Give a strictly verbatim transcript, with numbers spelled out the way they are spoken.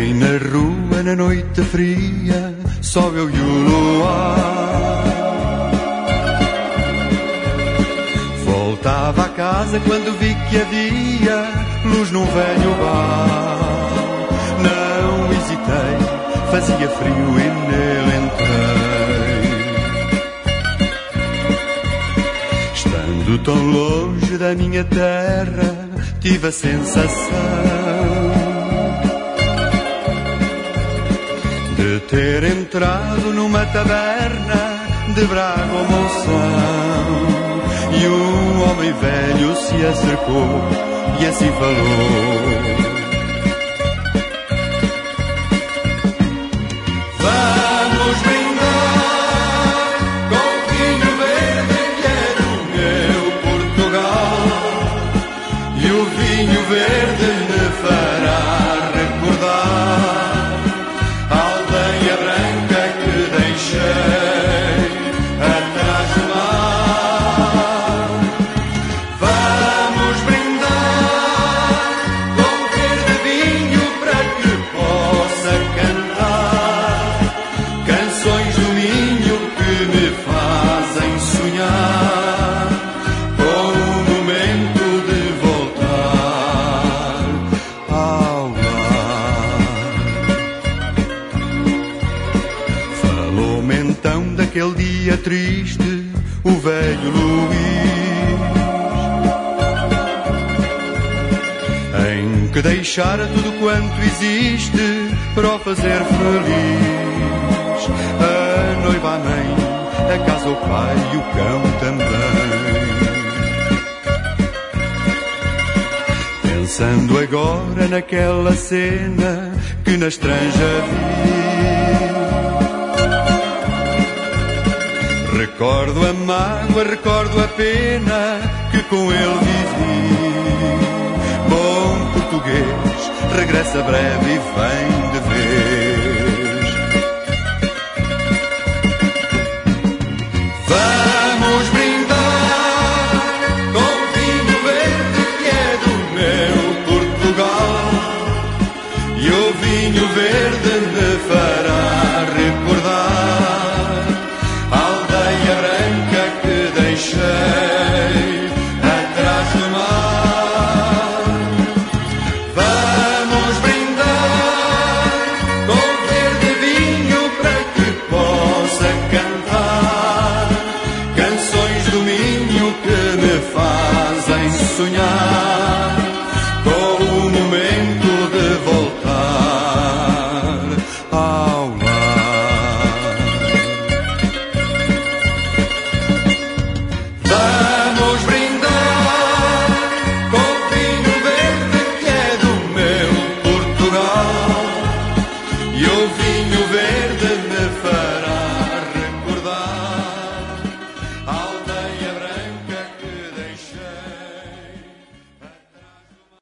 Ninguém na rua, na noite fria, só eu e o luar. Voltava a casa quando vi que havia luz num velho bar. Não hesitei, fazia frio e nele entrei. Estando tão longe da minha terra, tive a sensação de ter entrado numa taberna de Braga ou Monção. E um homem velho se acercou e assim falou: vamos brindar com o vinho verde que é do meu Portugal. E o vinho verde me fará recordar a aldeia branca que deixei atrás do mar. Vamos brindar com verde vinho para que possa cantar canções do Minho que me fazem sonhar com o momento de voltar ao lar. Falou-me então daquele dia triste o velho Luís, em que deixara tudo quanto existe para o fazer feliz. A noiva, a mãe, a casa, o pai e o cão também. Pensando agora naquela cena que na estranja vi, recordo a mágoa, recordo a pena que com ele vivi. Bom português, regressa breve e vem de vez.